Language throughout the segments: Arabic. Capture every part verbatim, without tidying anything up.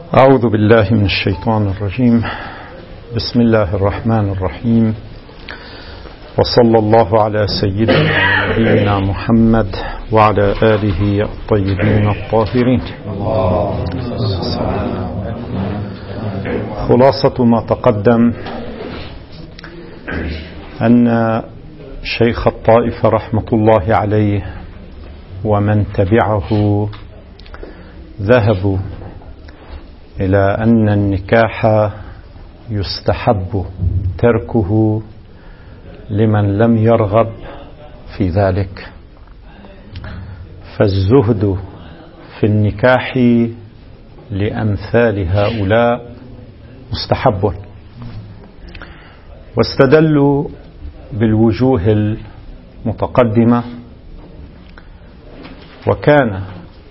أعوذ بالله من الشيطان الرجيم. بسم الله الرحمن الرحيم، وصلى الله على سيدنا ونبينا محمد وعلى آله الطيبين الطاهرين. خلاصة ما تقدم أن شيخ الطائفة رحمة الله عليه ومن تبعه ذهبوا إلى أن النكاح يستحب تركه لمن لم يرغب في ذلك، فالزهد في النكاح لأمثال هؤلاء مستحب. واستدلوا بالوجوه المتقدمة، وكان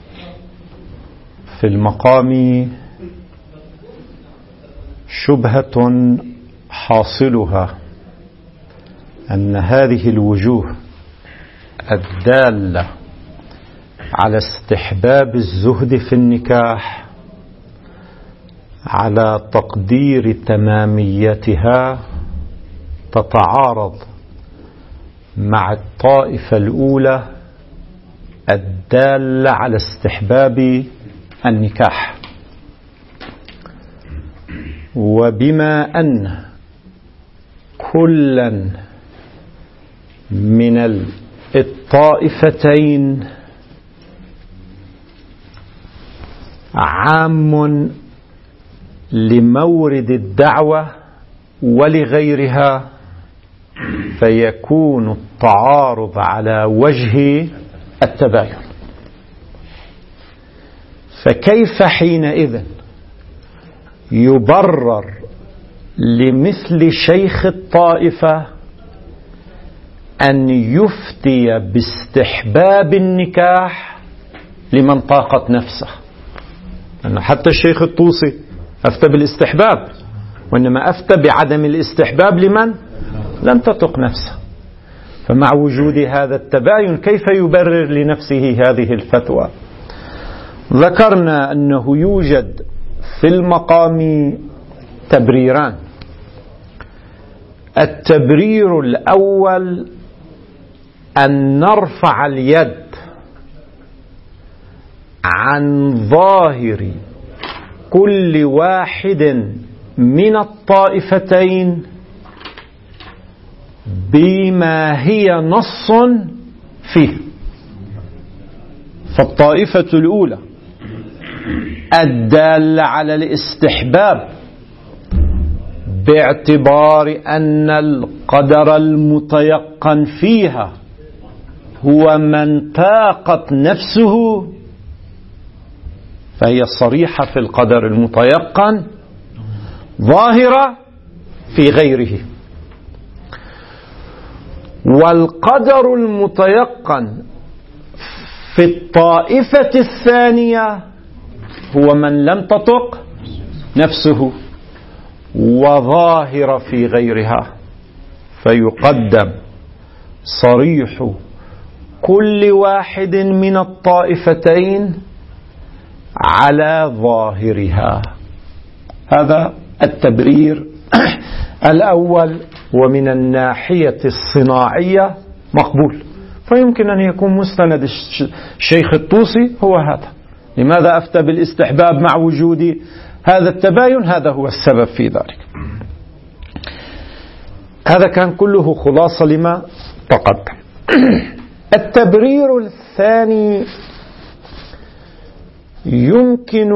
في المقام شبهة حاصلها أن هذه الوجوه الدالة على استحباب الزهد في النكاح على تقدير تماميتها تتعارض مع الطائفة الأولى الدالة على استحباب النكاح. وبما أن كلا من الطائفتين عام لمورد الدعوة ولغيرها، فيكون التعارض على وجه التباين. فكيف حينئذ يبرر لمثل شيخ الطائفة أن يفتي باستحباب النكاح لمن طاقت نفسه؟ لأن حتى الشيخ الطوسي أفتى بالاستحباب، وإنما أفتى بعدم الاستحباب لمن لم تطق نفسه. فمع وجود هذا التباين كيف يبرر لنفسه هذه الفتوى؟ ذكرنا أنه يوجد في المقام تبريران. التبرير الأول أن نرفع اليد عن ظاهر كل واحد من الطائفتين بما هي نص فيه. فالطائفة الأولى الدالة على الاستحباب باعتبار أن القدر المتيقن فيها هو من طاقت نفسه، فهي صريحة في القدر المتيقن ظاهرة في غيره. والقدر المتيقن في الطائفة الثانية هو من لم تطق نفسه وظاهر في غيرها، فيقدم صريح كل واحد من الطائفتين على ظاهرها. هذا التبرير الأول، ومن الناحية الصناعية مقبول. فيمكن أن يكون مستند الشيخ الطوسي هو هذا. لماذا أفتى بالاستحباب مع وجود هذا التباين؟ هذا هو السبب في ذلك. هذا كان كله خلاصة لما تقدم. التبرير الثاني يمكن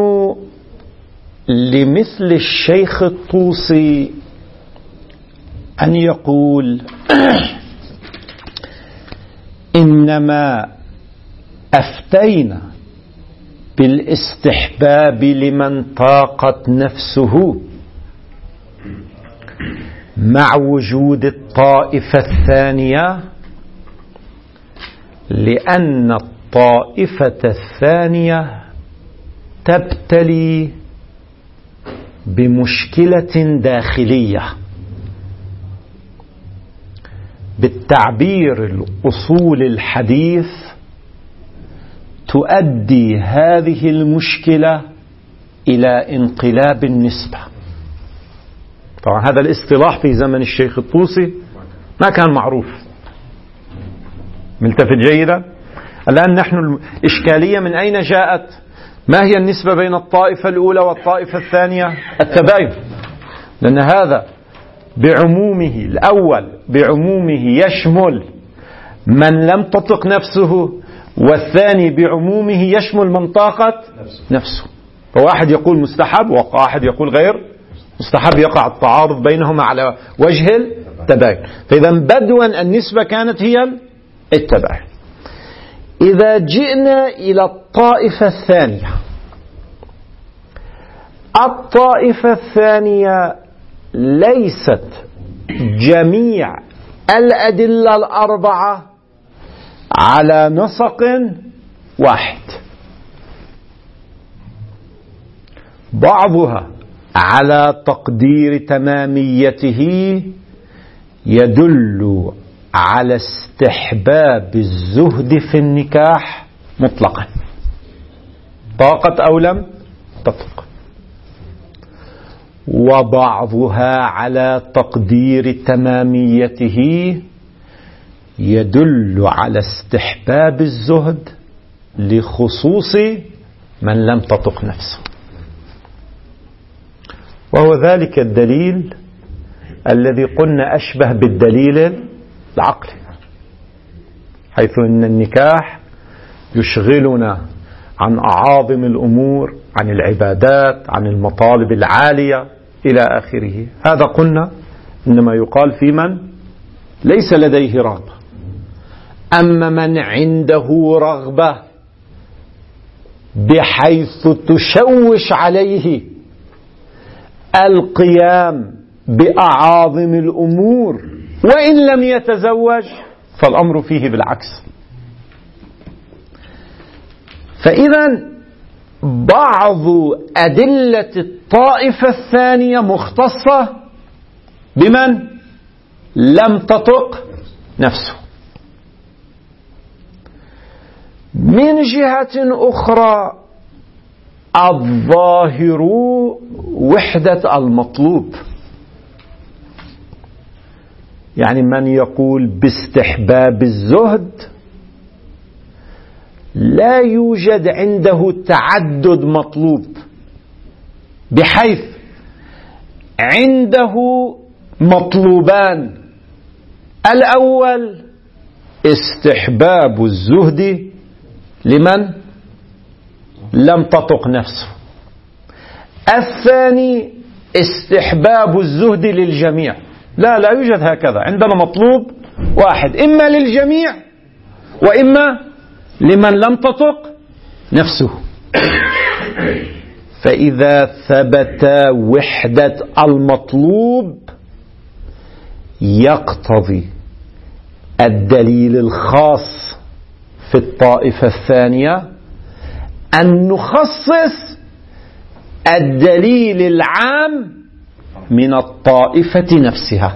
لمثل الشيخ الطوسي أن يقول إنما أفتينا بالاستحباب لمن طاقت نفسه مع وجود الطائفة الثانية، لأن الطائفة الثانية تبتلي بمشكلة داخلية. بالتعبير الأصول الحديث تؤدي هذه المشكلة إلى انقلاب النسبة. طبعا هذا الاصطلاح في زمن الشيخ الطوسي ما كان معروف. ملتفت جيدا. الآن نحن الإشكالية من أين جاءت؟ ما هي النسبة بين الطائفة الأولى والطائفة الثانية؟ التباين. لأن هذا بعمومه الأول بعمومه يشمل من لم تطق نفسه، والثاني بعمومه يشمل من طاقت نفسه. فواحد يقول مستحب وواحد يقول غير مستحب، يقع التعارض بينهما على وجه التباين. فإذا بدوا النسبة كانت هي التباين. إذا جئنا إلى الطائفة الثانية، الطائفة الثانية ليست جميع الأدلة الأربعة على نسق واحد، بعضها على تقدير تماميته يدل على استحباب الزهد في النكاح مطلقا، طاقت أو لم تطق، وبعضها على تقدير تماميته يدل على استحباب الزهد لخصوص من لم تطق نفسه. وهو ذلك الدليل الذي قلنا أشبه بالدليل العقلي، حيث أن النكاح يشغلنا عن أعاظم الأمور، عن العبادات، عن المطالب العالية إلى آخره. هذا قلنا إنما يقال في من ليس لديه رغبة. أما من عنده رغبة بحيث تشوش عليه القيام بأعاظم الأمور وإن لم يتزوج، فالأمر فيه بالعكس. فإذا بعض أدلة الطائفة الثانية مختصة بمن لم تطق نفسه. من جهة أخرى الظاهر وحدة المطلوب، يعني من يقول باستحباب الزهد لا يوجد عنده تعدد مطلوب، بحيث عنده مطلوبان: الأول استحباب الزهد لمن لم تطق نفسه، الثاني استحباب الزهد للجميع. لا لا يوجد هكذا، عندنا مطلوب واحد، إما للجميع وإما لمن لم تطق نفسه. فإذا ثبت وحدة المطلوب يقتضي الدليل الخاص في الطائفة الثانية أن نخصص الدليل العام من الطائفة نفسها،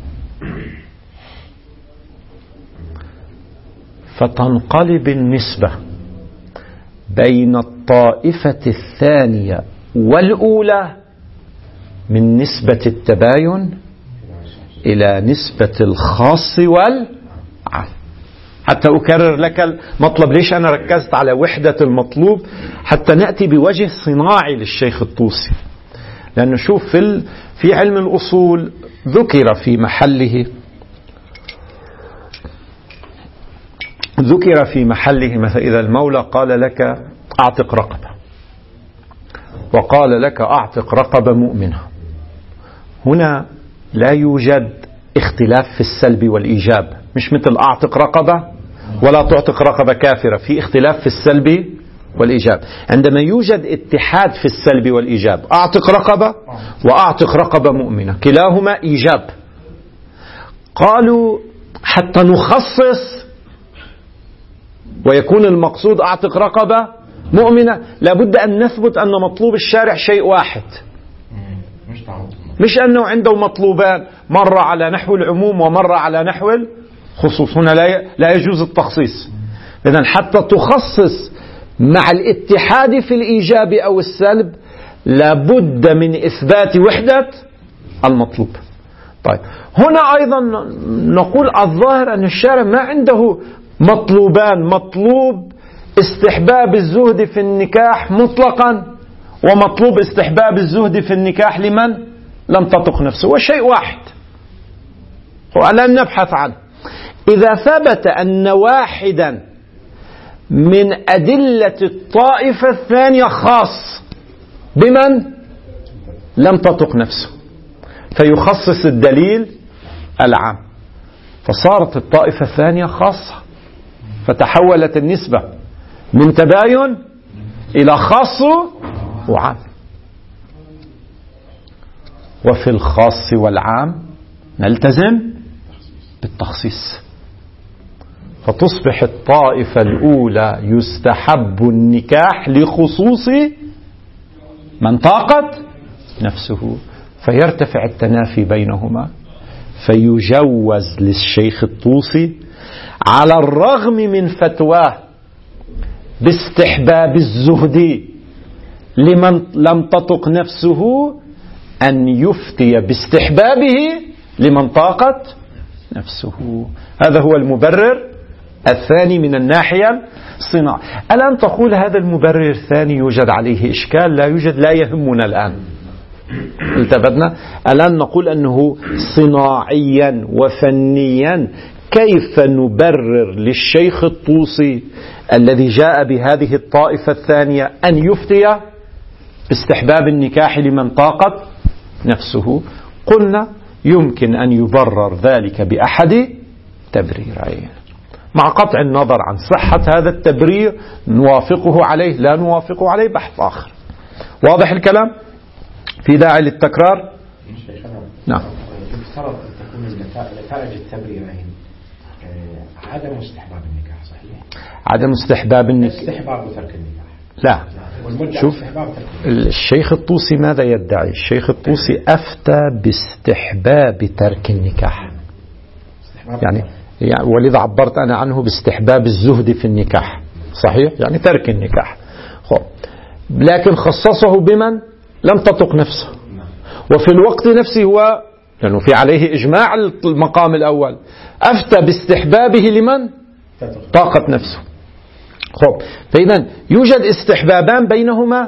فتنقلب النسبة بين الطائفة الثانية والأولى من نسبة التباين إلى نسبة الخاص والعام. حتى أكرر لك المطلب، ليش أنا ركزت على وحدة المطلوب؟ حتى نأتي بوجه صناعي للشيخ الطوسي. لأنه شوف في في علم الأصول ذكر في محله ذكر في محله مثلا إذا المولى قال لك أعتق رقبة، وقال لك أعتق رقبة مؤمنة، هنا لا يوجد اختلاف في السلب والإيجاب، مش مثل أعتق رقبة ولا تعتق رقبة كافرة، في اختلاف في السلب والإيجاب. عندما يوجد اتحاد في السلب والإيجاب، أعتق رقبة وأعتق رقبة مؤمنة كلاهما إيجاب. قالوا حتى نخصص ويكون المقصود أعتق رقبة مؤمنة لابد أن نثبت أن مطلوب الشارع شيء واحد، مش أنه عنده مطلوبان، مرة على نحو العموم ومرة على نحو الخصوص. هنا لا يجوز التخصيص. إذن حتى تخصص مع الاتحاد في الإيجاب أو السلب لابد من إثبات وحدة المطلوب. طيب هنا أيضا نقول الظاهر أن الشارع ما عنده مطلوبان، مطلوب استحباب الزهد في النكاح مطلقا، ومطلوب استحباب الزهد في النكاح لمن لم تطق نفسه، وشيء واحد ولن نبحث عنه. إذا ثبت أن واحدا من أدلة الطائفة الثانية خاص بمن لم تطق نفسه، فيخصص الدليل العام، فصارت الطائفة الثانية خاصة، فتحولت النسبة من تباين إلى خاص وعام. وفي الخاص والعام نلتزم بالتخصيص، فتصبح الطائفة الأولى يستحب النكاح لخصوص من طاقت نفسه، فيرتفع التنافي بينهما، فيجوز للشيخ الطوسي على الرغم من فتواه باستحباب الزهد لمن لم تطق نفسه أن يفتي باستحبابه لمن طاقت نفسه. هذا هو المبرر الثاني من الناحية الصناعية. الآن تقول هذا المبرر الثاني يوجد عليه إشكال. لا يوجد، لا يهمنا الآن، التفتنا الآن نقول أنه صناعيا وفنيا كيف نبرر للشيخ الطوسي الذي جاء بهذه الطائفة الثانية أن يفتي باستحباب النكاح لمن طاقت نفسه. قلنا يمكن أن يبرر ذلك بأحد تبريرين، مع قطع النظر عن صحة هذا التبرير نوافقه عليه لا نوافقه عليه بحث آخر. واضح الكلام؟ في داعي للتكرار؟ نعم. يفترض أن تكون نتائج التبريرين عدم استحباب النكاح، صحيح؟ عدم استحباب النكاح، استحباب وترك النكاح. لا، شوف الشيخ الطوسي ماذا يدعي؟ الشيخ الطوسي أفتى باستحباب ترك النكاح، يعني ولذا عبرت أنا عنه باستحباب الزهد في النكاح، صحيح؟ يعني ترك النكاح. خب. لكن خصصه بمن لم تطق نفسه، وفي الوقت نفسه هو لأنه في عليه إجماع المقام الأول أفتى باستحبابه لمن طاقت نفسه. خب. فإذا يوجد استحبابان بينهما،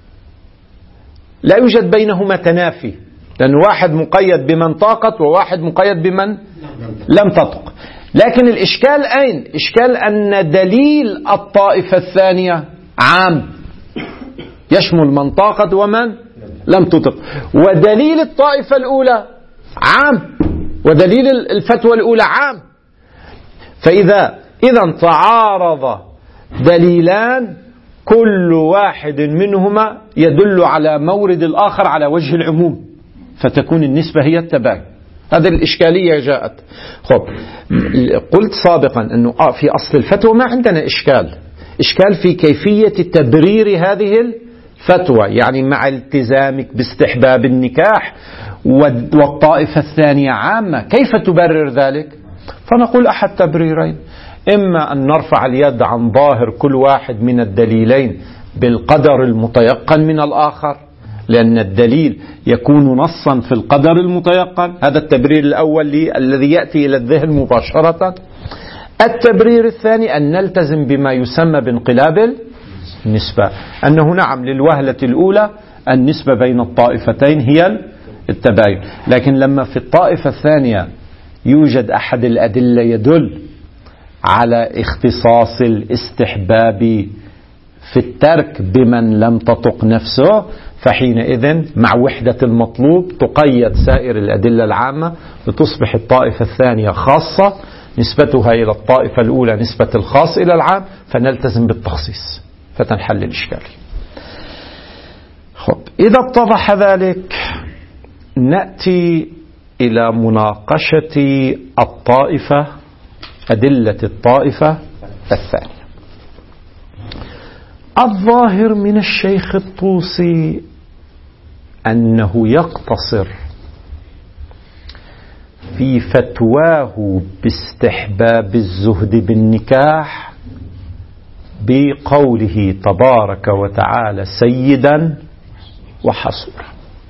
لا يوجد بينهما تنافي، لأن واحد مقيد بمن طاقت وواحد مقيد بمن لم تطق. لكن الإشكال أين؟ إشكال أن دليل الطائفة الثانية عام يشمل من طاقت ومن لم تطق، ودليل الطائفة الأولى عام، ودليل الفتوى الأولى عام. فإذا إذا تعارض دليلان كل واحد منهما يدل على مورد الآخر على وجه العموم، فتكون النسبة هي التباين. هذه الإشكالية جاءت. خب. قلت سابقا أنه آه في أصل الفتوى ما عندنا إشكال، إشكال في كيفية تبرير هذه الفتوى، يعني مع التزامك باستحباب النكاح والطائفة الثانية عامة، كيف تبرر ذلك؟ فنقول أحد تبريرين: إما أن نرفع اليد عن ظاهر كل واحد من الدليلين بالقدر المتيقن من الآخر، لأن الدليل يكون نصا في القدر المتيقن. هذا التبرير الأول الذي يأتي إلى الذهن مباشرة. التبرير الثاني أن نلتزم بما يسمى بانقلاب النسبة، أنه نعم للوهلة الأولى النسبة بين الطائفتين هي التباين، لكن لما في الطائفة الثانية يوجد أحد الأدلة يدل على اختصاص الاستحباب في الترك بمن لم تطق نفسه، فحينئذ مع وحدة المطلوب تقيد سائر الأدلة العامة، وتصبح الطائفة الثانية خاصة نسبتها إلى الطائفة الأولى نسبة الخاص إلى العام، فنلتزم بالتخصيص فتنحل الإشكال. خب. إذا اتضح ذلك نأتي إلى مناقشة الطائفة، أدلة الطائفة الثانية. الظاهر من الشيخ الطوسي أنه يقتصر في فتواه باستحباب الزهد بالنكاح بقوله تبارك وتعالى: سيدا وحصورا.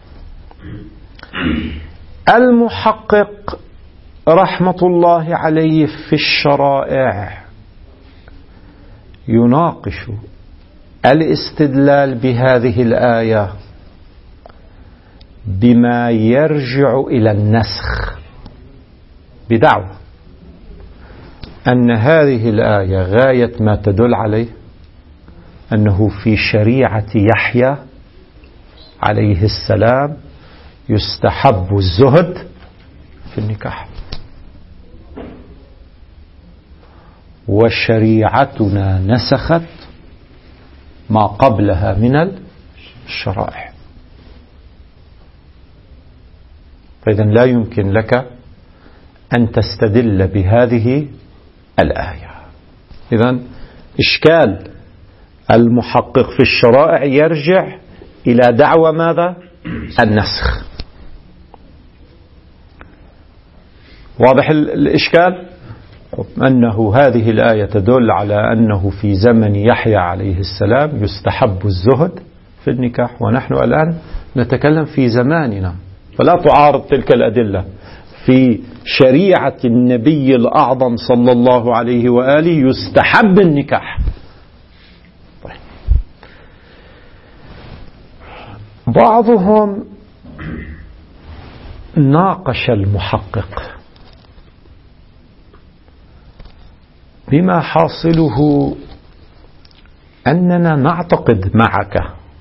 المحقق رحمة الله عليه في الشرائع يناقش الاستدلال بهذه الآية بما يرجع إلى النسخ، بدعوى أن هذه الآية غاية ما تدل عليه أنه في شريعة يحيى عليه السلام يستحب الزهد في النكاح، وشريعتنا نسخت ما قبلها من الشرائع. فإذا لا يمكن لك أن تستدل بهذه الآية. إذا إشكال المحقق في الشرائع يرجع إلى دعوى ماذا؟ النسخ. واضح الإشكال؟ أنه هذه الآية تدل على أنه في زمن يحيى عليه السلام يستحب الزهد في النكاح، ونحن الآن نتكلم في زماننا، فلا تعارض تلك الأدلة. في شريعة النبي الأعظم صلى الله عليه وآله يستحب النكاح. طيب. بعضهم ناقش المحقق بما حاصله أننا نعتقد معك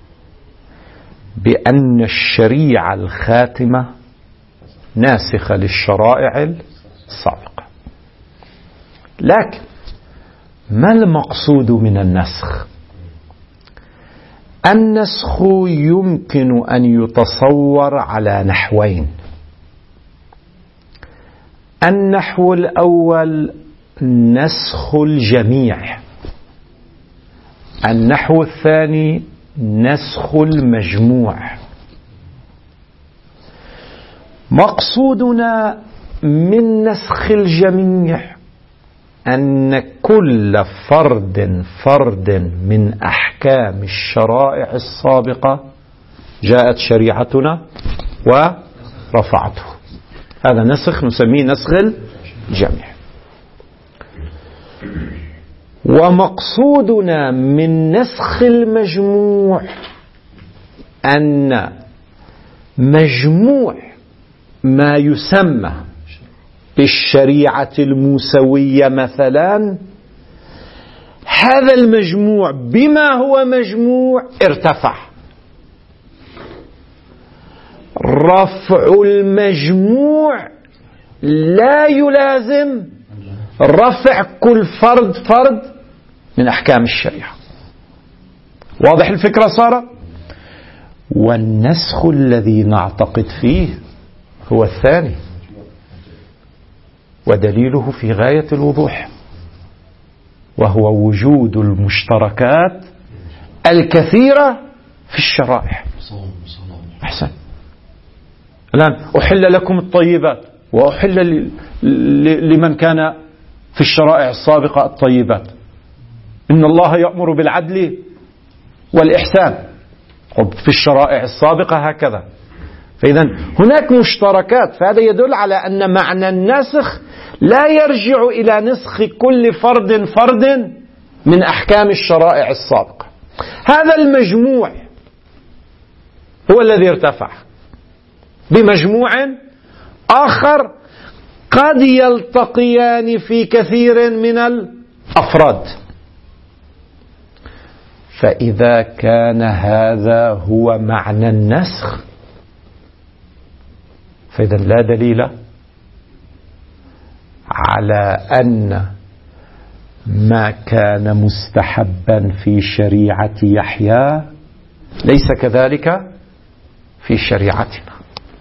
بأن الشريعة الخاتمة ناسخة للشرائع السابقة، لكن ما المقصود من النسخ؟ النسخ يمكن أن يتصور على نحوين. النحو الأول نسخ الجميع، النحو الثاني نسخ المجموع. مقصودنا من نسخ الجميع أن كل فرد فرد من أحكام الشرائع السابقة جاءت شريعتنا ورفعته. هذا نسخ نسميه نسخ الجميع. ومقصودنا من نسخ المجموع أن مجموع ما يسمى بالشريعة الموسوية مثلا، هذا المجموع بما هو مجموع ارتفع. رفع المجموع لا يلازم رفع كل فرد فرد من أحكام الشريعة. واضح الفكرة صار؟ والنسخ الذي نعتقد فيه هو الثاني، ودليله في غاية الوضوح، وهو وجود المشتركات الكثيرة في الشرائع. أحسن. الآن أحل لكم الطيبات، وأحل لمن كان في الشرائع السابقة الطيبات. إن الله يأمر بالعدل والإحسان في الشرائع السابقة هكذا. فإذا هناك مشتركات، فهذا يدل على أن معنى النسخ لا يرجع إلى نسخ كل فرد فرد من أحكام الشرائع السابقة. هذا المجموع هو الذي ارتفع بمجموع آخر قد يلتقيان في كثير من الأفراد. فإذا كان هذا هو معنى النسخ، فإذا لا دليل على أن ما كان مستحبا في شريعة يحيى ليس كذلك في شريعتنا،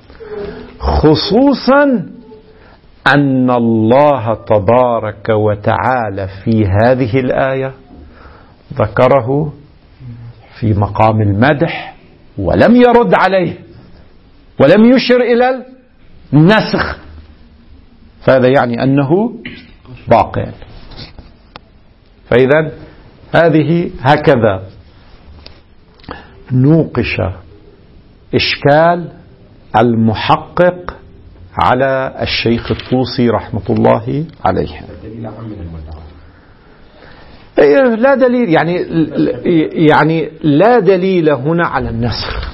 خصوصا أن الله تبارك وتعالى في هذه الآية ذكره في مقام المدح ولم يرد عليه ولم يشر إلى النسخ، فهذا يعني أنه باقي. فإذا هذه هكذا نوقش إشكال المحقق على الشيخ الطوسي رحمة الله عليه. لا دليل يعني يعني لا دليل هنا على النسخ.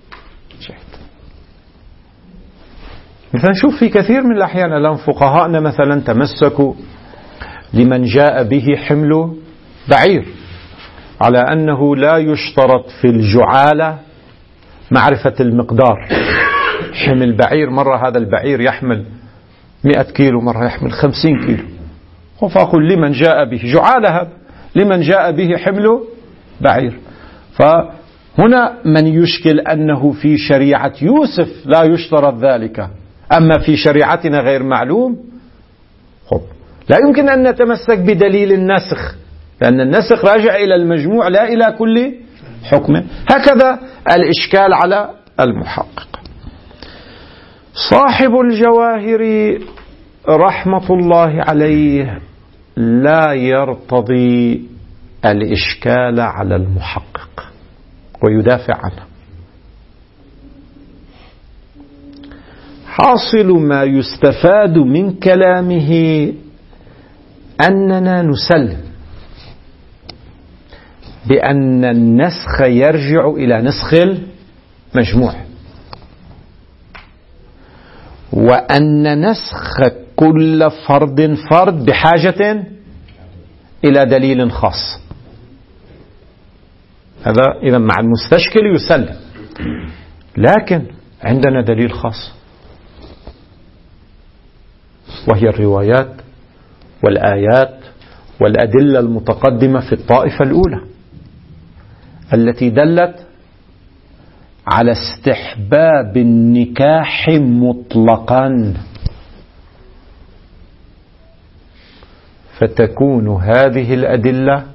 مثلا شوف في كثير من الأحيان الآن فقهاءنا مثلا تمسكوا لمن جاء به حمل بعير على أنه لا يشترط في الجعالة معرفة المقدار. حمل بعير مرة هذا البعير يحمل مئة كيلو مرة يحمل خمسين كيلو، فأقول لمن جاء به جعالة هذا لمن جاء به حمل بعير. فهنا من يشكل أنه في شريعة يوسف لا يشترط ذلك، أما في شريعتنا غير معلوم. خب لا يمكن أن نتمسك بدليل النسخ، لأن النسخ راجع إلى المجموع لا إلى كل حكم. هكذا الإشكال على المحقق. صاحب الجواهر رحمة الله عليه لا يرتضي الإشكال على المحقق ويدافع عنه. حاصل ما يستفاد من كلامه أننا نسلم بأن النسخ يرجع إلى نسخ المجموع، وأن نسخ كل فرد فرد بحاجة إلى دليل خاص. هذا إذا مع المستشكل يسلم، لكن عندنا دليل خاص وهي الروايات والآيات والأدلة المتقدمة في الطائفة الأولى التي دلت على استحباب النكاح مطلقا، فتكون هذه الأدلة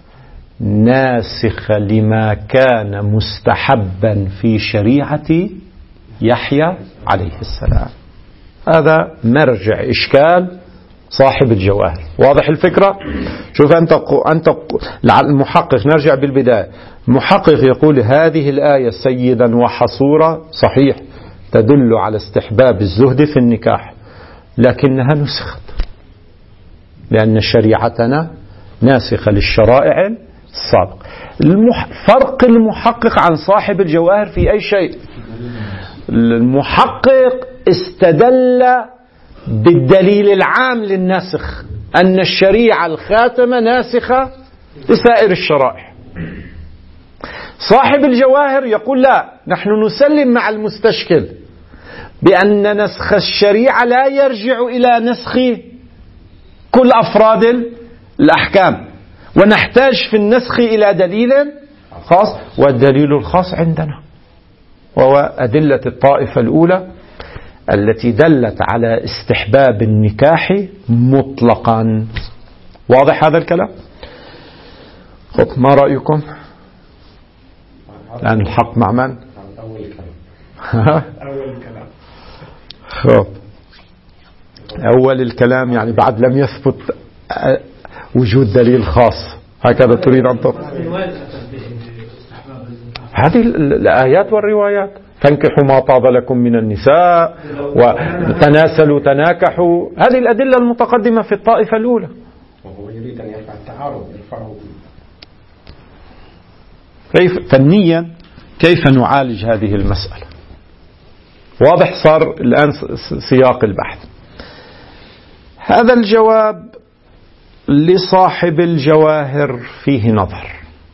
ناسخة لما كان مستحبا في شريعة يحيى عليه السلام. هذا مرجع إشكال صاحب الجواهر. واضح الفكرة؟ شوف أنت أنت المحقق، نرجع بالبداية. المحقق يقول هذه الآية سيدا وحصورا صحيح تدل على استحباب الزهد في النكاح، لكنها نسخت لأن شريعتنا ناسخة للشرائع السابقة. المح... فرق المحقق عن صاحب الجواهر في أي شيء؟ المحقق استدل بالدليل العام للنسخ أن الشريعة الخاتمة ناسخة لسائر الشرائع. صاحب الجواهر يقول لا، نحن نسلم مع المستشكل بأن نسخ الشريعة لا يرجع إلى نسخ كل أفراد الأحكام، ونحتاج في النسخ إلى دليل خاص، والدليل الخاص عندنا وهو أدلة الطائفة الأولى التي دلت على استحباب النكاح مطلقا. واضح هذا الكلام؟ خب ما رأيكم الآن؟ الحق مع من؟ أول الكلام. أول الكلام. خب أول الكلام يعني بعد لم يثبت وجود دليل خاص، هكذا تريد أن تقول؟ هذه الآيات والروايات، تنكحوا ما طاب لكم من النساء وتناسلوا تناكحوا، هذه الأدلة المتقدمة في الطائفة الأولى. وهو يريد أن يرفع التعارض يرفعه. كيف فنيا كيف نعالج هذه المسألة؟ واضح صار الآن سياق البحث. هذا الجواب لصاحب الجواهر فيه نظر،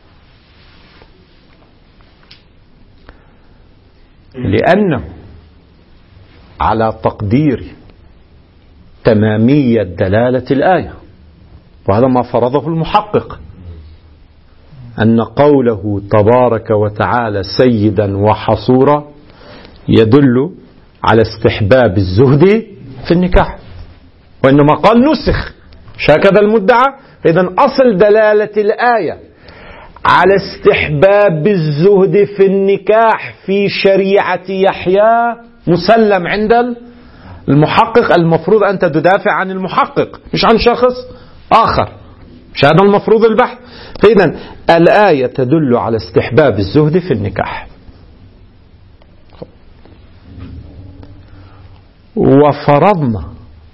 لأنه على تقدير تمامية دلالة الآية، وهذا ما فرضه المحقق، أن قوله تبارك وتعالى سيدا وحصورا يدل على استحباب الزهد في النكاح، وإنما قال نسخ، هكذا المدعى. إذن أصل دلالة الآية على استحباب الزهد في النكاح في شريعة يحيى مسلم عند المحقق. المفروض أنت تدافع عن المحقق مش عن شخص آخر، مش هذا المفروض البحث. فإذن الآية تدل على استحباب الزهد في النكاح، وفرضنا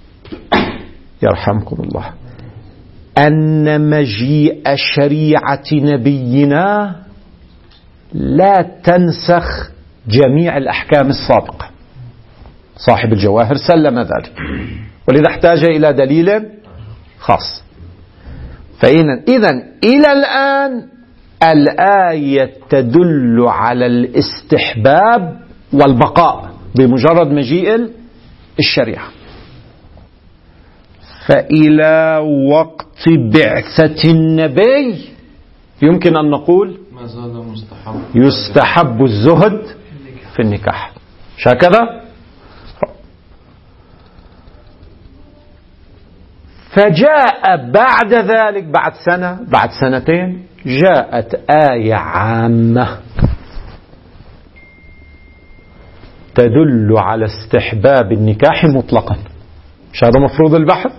يرحمكم الله أن مجيء شريعة نبينا لا تنسخ جميع الأحكام السابقة. صاحب الجواهر سلم ذلك، ولذا احتاج إلى دليل خاص. فإذا إلى الآن الآية تدل على الاستحباب والبقاء بمجرد مجيء الشريعة. فإلى وقت بعثة النبي يمكن أن نقول ما زال مستحب يستحب الزهد في النكاح. مش هكذا؟ فجاء بعد ذلك بعد سنة بعد سنتين جاءت آية عامة تدل على استحباب النكاح مطلقا. مش هذا مفروض البحث؟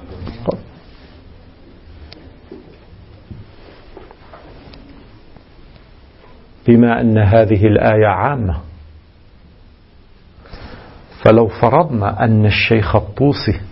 بما أن هذه الآية عامة، فلو فرضنا أن الشيخ الطوسي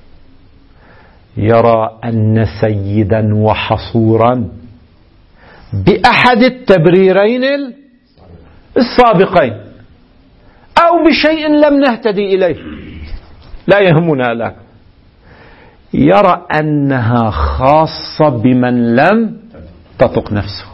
يرى أن سيدا وحصورا بأحد التبريرين السابقين أو بشيء لم نهتدي إليه لا يهمنا الآن، يرى أنها خاصة بمن لم تطق نفسه،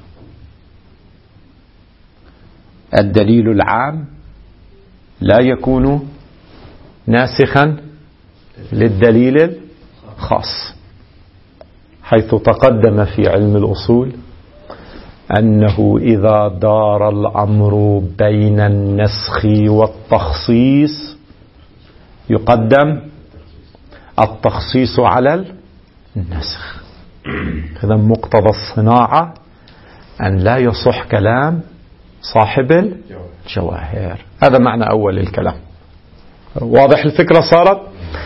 الدليل العام لا يكون ناسخا للدليل الخاص، حيث تقدم في علم الأصول أنه إذا دار الأمر بين النسخ والتخصيص يقدم التخصيص على النسخ. إذا مقتضى الصناعة أن لا يصح كلام صاحب الجواهر. هذا معنى أول الكلام. واضح الفكرة صارت؟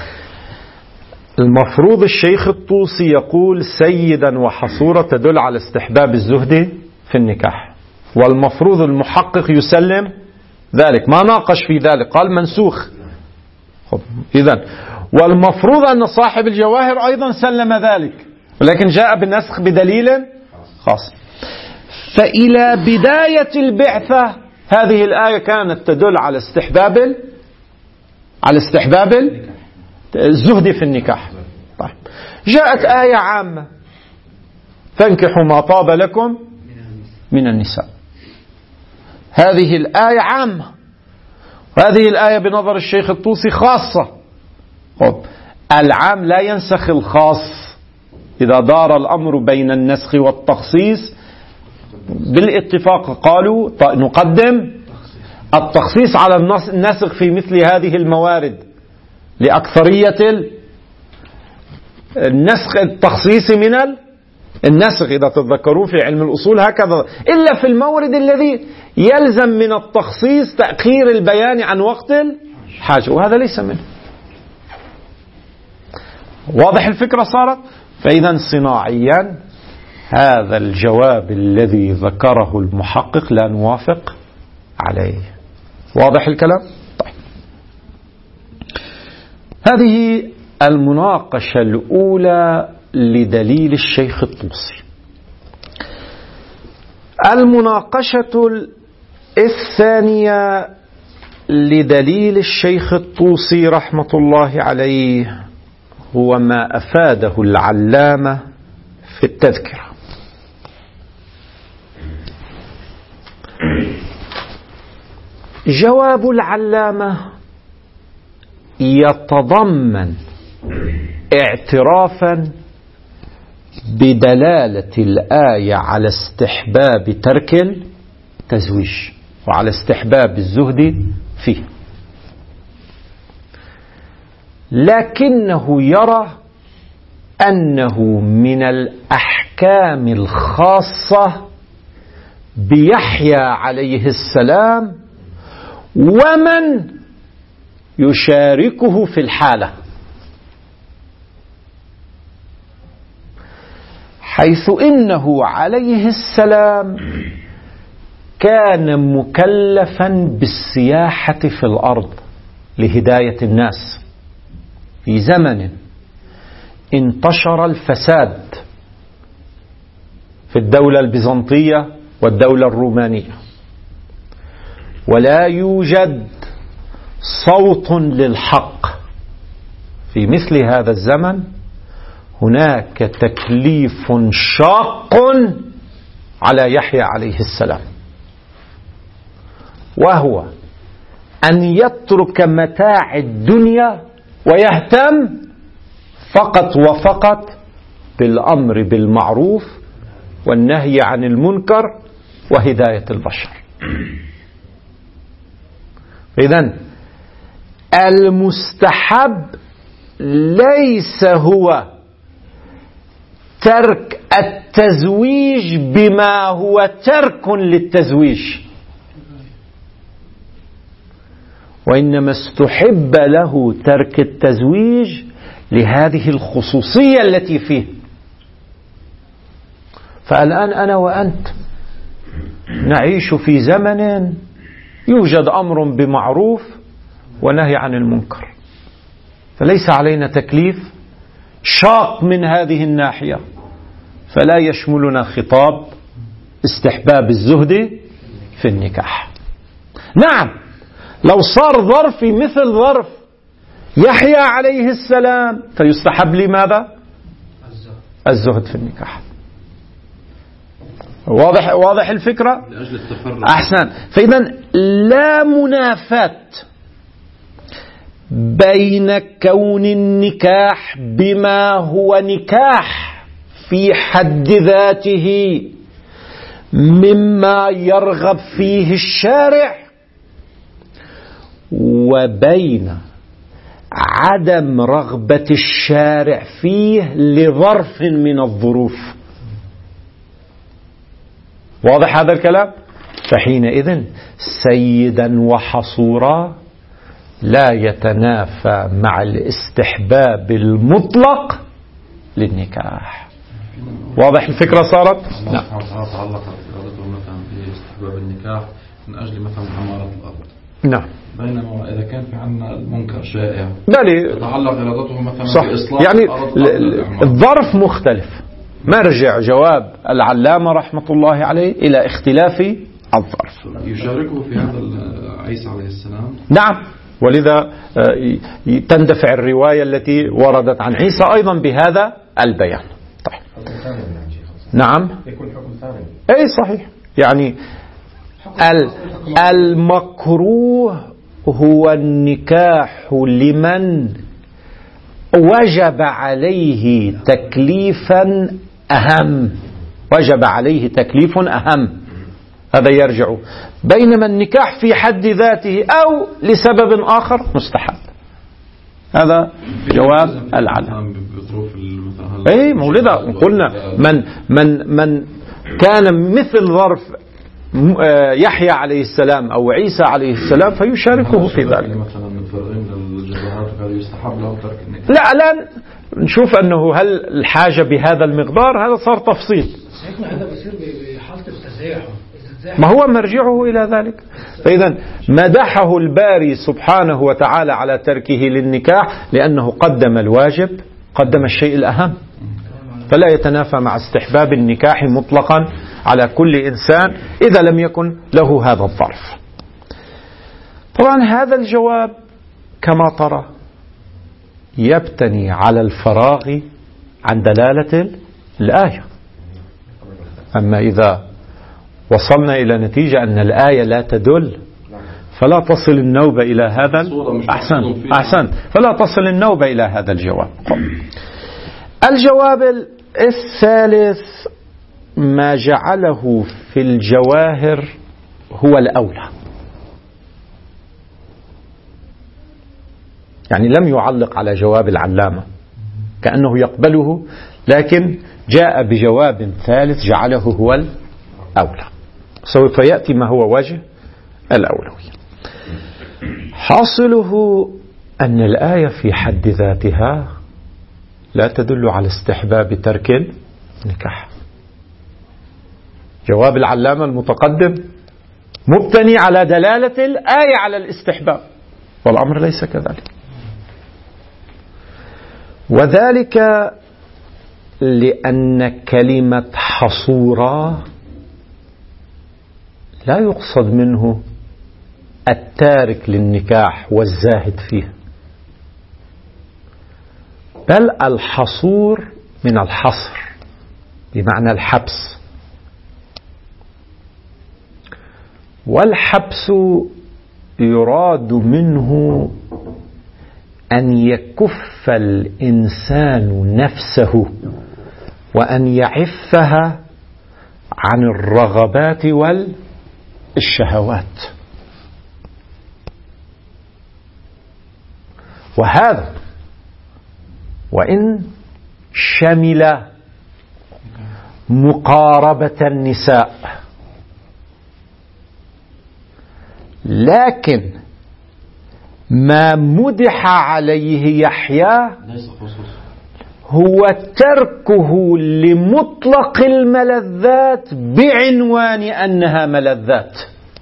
المفروض الشيخ الطوسي يقول سيدا وحصورة تدل على استحباب الزهد في النكاح، والمفروض المحقق يسلم ذلك، ما ناقش في ذلك، قال منسوخ. إذن والمفروض أن صاحب الجواهر أيضا سلم ذلك، ولكن جاء بالنسخ بدليل خاص. فإلى بداية البعثة هذه الآية كانت تدل على استحباب على استحباب الزهد في النكاح. طيب. جاءت آية عامة فانكحوا ما طاب لكم من النساء. هذه الآية عامة، وهذه الآية بنظر الشيخ الطوسي خاصة. طب. العام لا ينسخ الخاص إذا دار الأمر بين النسخ والتخصيص. بالاتفاق قالوا نقدم التخصيص على النسخ في مثل هذه الموارد لأكثرية النسخ التخصيص من النسخ. إذا تتذكروا في علم الأصول هكذا، إلا في المورد الذي يلزم من التخصيص تأخير البيان عن وقت الحاجة، وهذا ليس منه. واضح الفكرة صارت؟ فإذا صناعيا هذا الجواب الذي ذكره المحقق لا نوافق عليه. واضح الكلام؟ طيب. هذه المناقشة الأولى لدليل الشيخ الطوسي. المناقشة الثانية لدليل الشيخ الطوسي رحمة الله عليه هو ما أفاده العلامة في التذكرة. جواب العلامة يتضمن اعترافا بدلالة الآية على استحباب ترك التزويج وعلى استحباب الزهد فيه، لكنه يرى أنه من الأحكام الخاصة بيحيى عليه السلام ومن يشاركه في الحالة، حيث إنه عليه السلام كان مكلفا بالسياحة في الأرض لهداية الناس في زمن انتشر الفساد في الدولة البيزنطية والدولة الرومانية، ولا يوجد صوت للحق في مثل هذا الزمن، هناك تكليف شاق على يحيى عليه السلام، وهو أن يترك متاع الدنيا ويهتم فقط وفقط بالأمر بالمعروف والنهي عن المنكر وهداية البشر. إذن المستحب ليس هو ترك التزويج بما هو ترك للتزويج، وإنما استحب له ترك التزويج لهذه الخصوصية التي فيه. فالآن أنا وأنت نعيش في زمن يوجد أمر بمعروف ونهي عن المنكر، فليس علينا تكليف شاق من هذه الناحية، فلا يشملنا خطاب استحباب الزهد في النكاح. نعم، لو صار ظرفي مثل ظرف يحيى عليه السلام فيستحب لماذا؟ الزهد في النكاح. واضح واضح الفكرة؟ لأجل التفرق. أحسن. فإذا لا منافاة بين كون النكاح بما هو نكاح في حد ذاته مما يرغب فيه الشارع، وبين عدم رغبة الشارع فيه لظرف من الظروف. واضح هذا الكلام؟ فحينئذ سيدا وحصورا لا يتنافى مع الاستحباب المطلق للنكاح. واضح الفكرة صارت؟ نعم. تعلقت إرادته مثلا باستحباب النكاح من أجل مثلا عمارة الأرض. نعم. بينما إذا كان في عنا المنكر شائع لا تعلق إرادته مثلا صح. بإصلاح يعني الأرض. الظرف مختلف. مرجع جواب العلامة رحمة الله عليه إلى اختلاف الظرف. يشاركه في هذا عيسى عليه السلام. نعم، ولذا تندفع الرواية التي وردت عن عيسى أيضا بهذا البيان. طيب. نعم. يكون حكم ثاني. أي صحيح. يعني المكروه هو النكاح لمن وجب عليه تكليفا أهم، وجب عليه تكليف أهم، هذا يرجع. بينما النكاح في حد ذاته أو لسبب آخر مستحب. هذا جواب العلم. أي مولدة قلنا من من من كان مثل ظرف يحيى عليه السلام أو عيسى عليه السلام فيشاركه في ذلك. لا لا نشوف أنه هل الحاجة بهذا المقدار، هذا صار تفصيل. هذا بيصير بحالة التزاحم، ما هو مرجعه إلى ذلك. فإذا مدحه الباري سبحانه وتعالى على تركه للنكاح لأنه قدم الواجب، قدم الشيء الأهم، فلا يتنافى مع استحباب النكاح مطلقا على كل إنسان إذا لم يكن له هذا الظرف. طبعا هذا الجواب كما ترى يبتني على الفراغ عن دلالة الآية. أما إذا وصلنا إلى نتيجة أن الآية لا تدل فلا تصل النوبة إلى هذا. أحسن أحسن فلا تصل النوبة إلى هذا الجواب. الجواب الثالث ما جعله في الجواهر هو الأولى، يعني لم يعلق على جواب العلامة كأنه يقبله، لكن جاء بجواب ثالث جعله هو الأولى. سوف يأتي ما هو وجه الأولوية. حاصله أن الآية في حد ذاتها لا تدل على استحباب ترك النكاح. جواب العلامة المتقدم مبتني على دلالة الآية على الاستحباب، والأمر ليس كذلك. وذلك لأن كلمة حصورة لا يقصد منه التارك للنكاح والزاهد فيه، بل الحصور من الحصر بمعنى الحبس، والحبس يراد منه أن يكف الإنسان نفسه وأن يعفها عن الرغبات والشهوات. وهذا وإن شمل مقاربة النساء، لكن ما مدح عليه يحيى هو تركه لمطلق الملذات بعنوان أنها ملذات،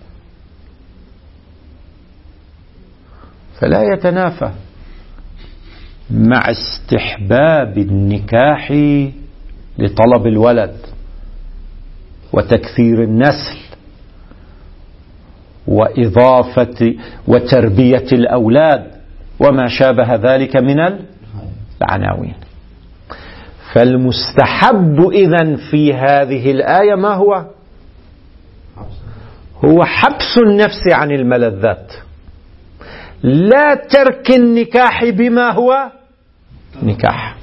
فلا يتنافى مع استحباب النكاح لطلب الولد وتكثير النسل وإضافة وتربية الأولاد وما شابه ذلك من العناوين. فالمستحب إذن في هذه الآية ما هو؟ هو حبس النفس عن الملذات، لا ترك النكاح بما هو نكاح.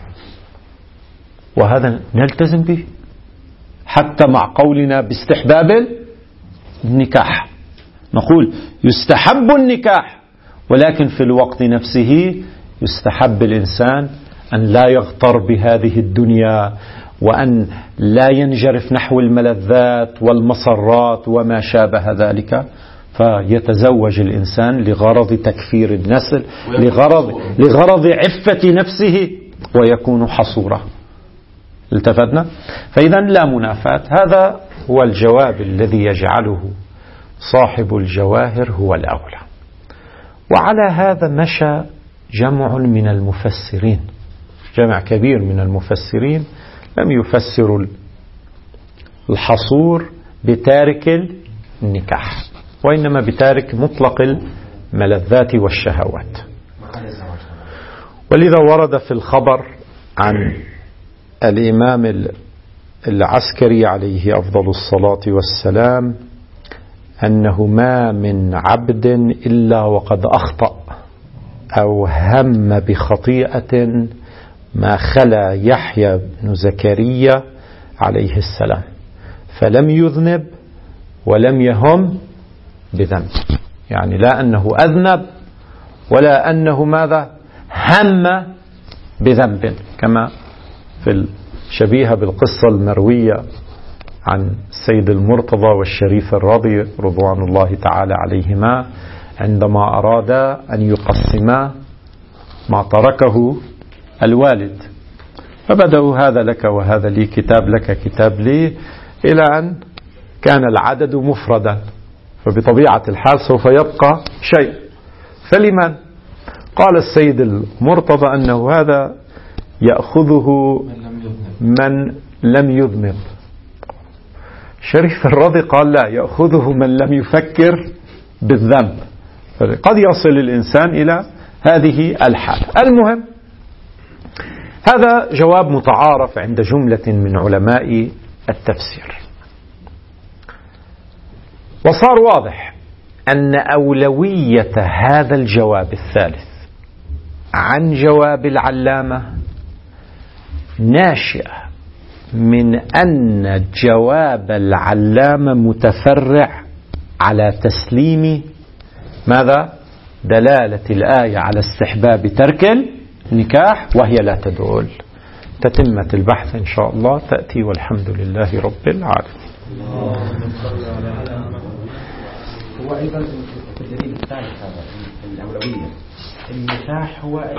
وهذا نلتزم به حتى مع قولنا باستحباب النكاح، نقول يستحب النكاح، ولكن في الوقت نفسه يستحب الإنسان أن لا يغتر بهذه الدنيا وأن لا ينجرف نحو الملذات والمسرات وما شابه ذلك، فيتزوج الإنسان لغرض تكثير النسل، لغرض, لغرض عفة نفسه، ويكون حصورا. التفتنا؟ فإذا لا منافاة. هذا هو الجواب الذي يجعله صاحب الجواهر هو الأولى. وعلى هذا مشى جمع من المفسرين، جمع كبير من المفسرين لم يفسروا الحصور بتارك النكاح، وإنما بتارك مطلق الملذات والشهوات. ولذا ورد في الخبر عن الإمام العسكري عليه أفضل الصلاة والسلام أنه ما من عبد إلا وقد أخطأ أو هم بخطيئة ما خلا يحيى بن زكريا عليه السلام، فلم يذنب ولم يهم بذنب، يعني لا أنه أذنب ولا أنه ماذا هم بذنب، كما في الشبيهة بالقصة المروية عن السيد المرتضى والشريف الرضي رضوان الله تعالى عليهما عندما أراد أن يقسما ما تركه الوالد، فبدأوا هذا لك وهذا لي، كتاب لك كتاب لي، إلى أن كان العدد مفردا، فبطبيعة الحال سوف يبقى شيء. فلمن؟ قال السيد المرتضى أنه هذا يأخذه من لم يذنب. شريف الرضي قال لا، يأخذه من لم يفكر بالذنب. قد يصل الإنسان إلى هذه الحالة. المهم هذا جواب متعارف عند جملة من علماء التفسير. وصار واضح أن أولوية هذا الجواب الثالث عن جواب العلامة ناشئة من أن جواب العلامة متفرع على تسليم ماذا؟ دلالة الآية على استحباب ترك النكاح، وهي لا تدل. تتمة البحث إن شاء الله تأتي، والحمد لله رب العالمين. هو أيضا في الدليل الثالث هذا الأولوية، النكاح هو